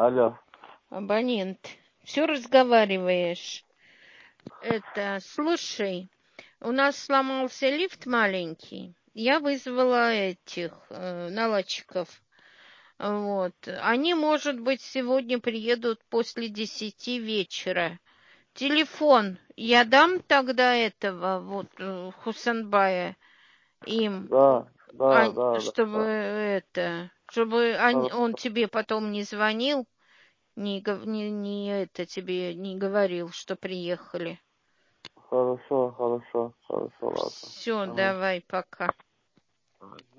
Алло. Абонент. Все разговариваешь. Слушай, у нас сломался лифт маленький. Я вызвала этих наладчиков. Вот. Они, может быть, сегодня приедут после 10 вечера. Телефон я дам тогда этого, Хусанбая им, Да, да, да, да, чтобы да. он тебе потом не звонил, тебе не говорил, что приехали. Хорошо, ладно. Все, Ага. давай, пока.